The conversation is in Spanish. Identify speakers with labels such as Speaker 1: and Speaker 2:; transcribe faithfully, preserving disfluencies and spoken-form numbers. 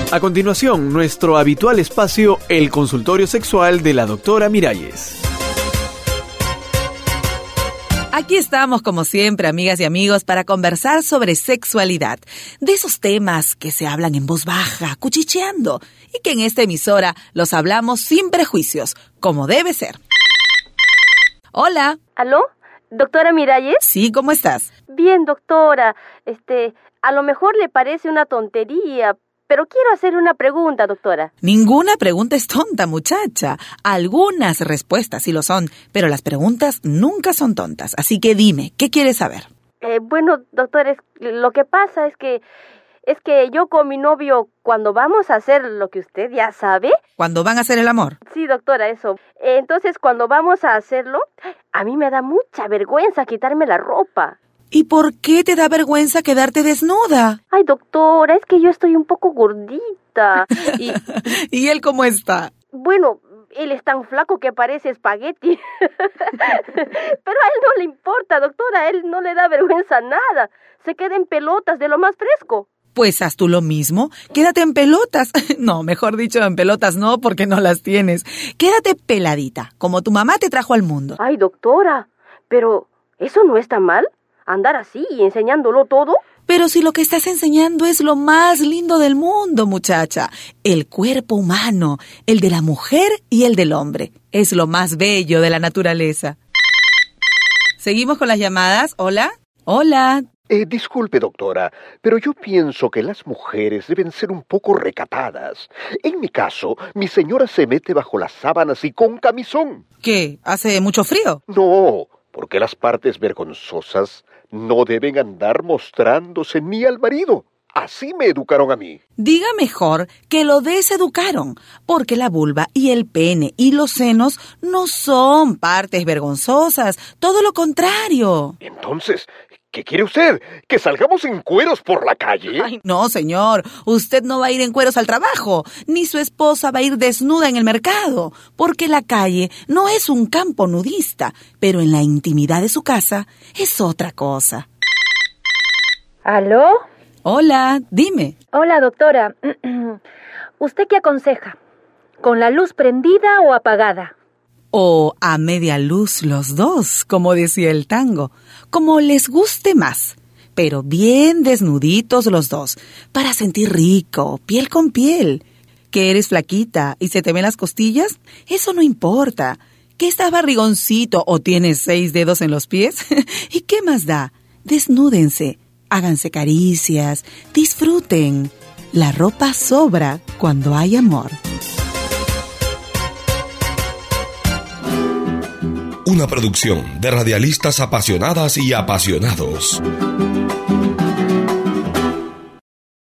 Speaker 1: A continuación, nuestro habitual espacio, el consultorio sexual de la doctora Miralles.
Speaker 2: Aquí estamos, como siempre, amigas y amigos, para conversar sobre sexualidad. De esos temas que se hablan en voz baja, cuchicheando, y que en esta emisora los hablamos sin prejuicios, como debe ser. Hola.
Speaker 3: ¿Aló? ¿Doctora Miralles?
Speaker 2: Sí, ¿cómo estás?
Speaker 3: Bien, doctora. Este, a lo mejor le parece una tontería, pero quiero hacer una pregunta, doctora.
Speaker 2: Ninguna pregunta es tonta, muchacha. Algunas respuestas sí lo son, pero las preguntas nunca son tontas. Así que dime, ¿qué quieres saber?
Speaker 3: Eh, bueno, doctora, es, lo que pasa es que es que yo con mi novio, cuando vamos a hacer lo que usted ya sabe...
Speaker 2: ¿Cuándo van a hacer el amor?
Speaker 3: Sí, doctora, eso. Eh, entonces, cuando vamos a hacerlo, a mí me da mucha vergüenza quitarme la ropa.
Speaker 2: ¿Y por qué te da vergüenza quedarte desnuda?
Speaker 3: Ay, doctora, es que yo estoy un poco gordita. Y,
Speaker 2: ¿Y él cómo está?
Speaker 3: Bueno, él es tan flaco que parece espagueti. Pero a él no le importa, doctora, a él no le da vergüenza nada. Se queda en pelotas de lo más fresco.
Speaker 2: Pues haz tú lo mismo, quédate en pelotas. No, mejor dicho, en pelotas no, porque no las tienes. Quédate peladita, como tu mamá te trajo al mundo.
Speaker 3: Ay, doctora, pero ¿eso no está mal? ¿Andar así y enseñándolo todo?
Speaker 2: Pero si lo que estás enseñando es lo más lindo del mundo, muchacha. El cuerpo humano, el de la mujer y el del hombre. Es lo más bello de la naturaleza. ¿Seguimos con las llamadas? ¿Hola? Hola.
Speaker 4: Eh, disculpe, doctora, pero yo pienso que las mujeres deben ser un poco recatadas. En mi caso, mi señora se mete bajo las sábanas y con camisón.
Speaker 2: ¿Qué? ¿Hace mucho frío?
Speaker 4: No, porque las partes vergonzosas no deben andar mostrándose ni al marido. Así me educaron a mí.
Speaker 2: Diga mejor que lo deseducaron, porque la vulva y el pene y los senos no son partes vergonzosas, todo lo contrario.
Speaker 4: Entonces, ¿qué quiere usted? ¿Que salgamos en cueros por la calle?
Speaker 2: Ay, no, señor. Usted no va a ir en cueros al trabajo, ni su esposa va a ir desnuda en el mercado, porque la calle no es un campo nudista, pero en la intimidad de su casa es otra cosa.
Speaker 3: ¿Aló?
Speaker 2: Hola, dime.
Speaker 3: Hola, doctora. ¿Usted qué aconseja? ¿Con la luz prendida o apagada?
Speaker 2: O a media luz los dos, como decía el tango, como les guste más, pero bien desnuditos los dos, para sentir rico, piel con piel. ¿Que eres flaquita y se te ven las costillas? Eso no importa. ¿Que estás barrigoncito o tienes seis dedos en los pies? ¿Y qué más da? Desnúdense, háganse caricias, disfruten. La ropa sobra cuando hay amor.
Speaker 5: Una producción de radialistas apasionadas y apasionados.